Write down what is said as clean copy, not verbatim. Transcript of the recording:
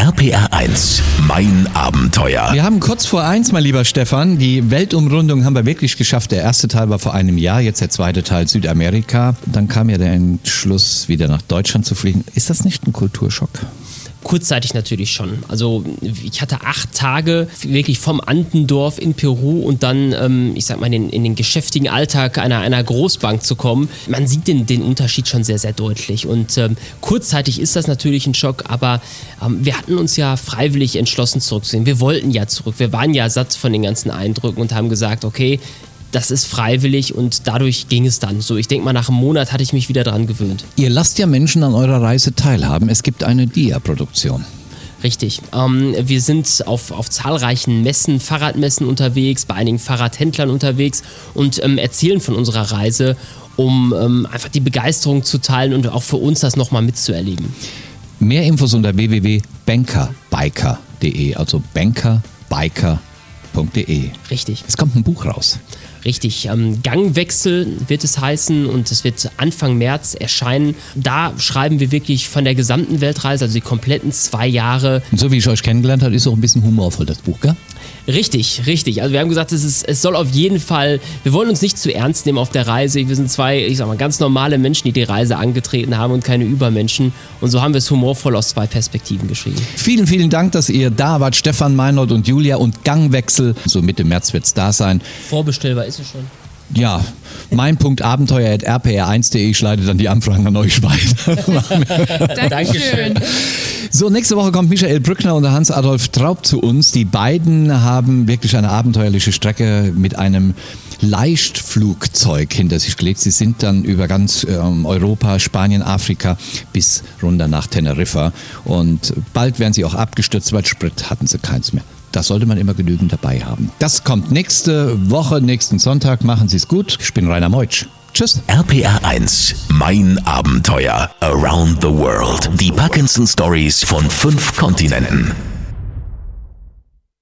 RPR 1, mein Abenteuer. Wir haben kurz vor 1, mein lieber Stefan, die Weltumrundung haben wir wirklich geschafft. Der erste Teil war vor einem Jahr, jetzt der zweite Teil Südamerika. Dann kam ja der Entschluss, wieder nach Deutschland zu fliegen. Ist das nicht ein Kulturschock? Kurzzeitig natürlich schon. Also ich hatte 8 Tage wirklich vom Andendorf in Peru und dann, ich sag mal, in den geschäftigen Alltag einer Großbank zu kommen. Man sieht den Unterschied schon sehr, sehr deutlich. Und kurzzeitig ist das natürlich ein Schock, aber wir hatten uns ja freiwillig entschlossen zurückzusehen. Wir wollten ja zurück. Wir waren ja satt von den ganzen Eindrücken und haben gesagt, okay, das ist freiwillig und dadurch ging es dann. So, ich denke mal, nach einem Monat hatte ich mich wieder dran gewöhnt. Ihr lasst ja Menschen an eurer Reise teilhaben. Es gibt eine Dia-Produktion. Richtig. Wir sind auf zahlreichen Messen, Fahrradmessen unterwegs, bei einigen Fahrradhändlern unterwegs und erzählen von unserer Reise, um einfach die Begeisterung zu teilen und auch für uns das nochmal mitzuerleben. Mehr Infos unter www.bankerbiker.de, also bankerbiker.de. Richtig. Es kommt ein Buch raus. Richtig, Gangwechsel wird es heißen und es wird Anfang März erscheinen. Da schreiben wir wirklich von der gesamten Weltreise, also die kompletten 2 Jahre. Und so wie ich euch kennengelernt habe, ist auch ein bisschen humorvoll, das Buch, gell? Richtig. Also wir haben gesagt, es soll auf jeden Fall, wir wollen uns nicht zu ernst nehmen auf der Reise. Wir sind 2, ich sag mal, ganz normale Menschen, die Reise angetreten haben und keine Übermenschen. Und so haben wir es humorvoll aus 2 Perspektiven geschrieben. Vielen, vielen Dank, dass ihr da wart. Stefan, Meinhold und Julia und Gangwechsel. So Mitte März wird es da sein. Vorbestellbar ist es schon. Ja, mein.abenteuer@rpr1.de. Ich leite dann die Anfragen an euch weiter. Dankeschön. So, nächste Woche kommt Michael Brückner und Hans-Adolf Traub zu uns. Die beiden haben wirklich eine abenteuerliche Strecke mit einem Leichtflugzeug hinter sich gelegt. Sie sind dann über ganz Europa, Spanien, Afrika bis runter nach Teneriffa. Und bald werden sie auch abgestürzt, weil Sprit hatten sie keins mehr. Das sollte man immer genügend dabei haben. Das kommt nächste Woche, nächsten Sonntag. Machen Sie es gut. Ich bin Rainer Meutsch. Tschüss. RPR 1, mein Abenteuer. Around the World. Die Parkinson Stories von 5 Kontinenten.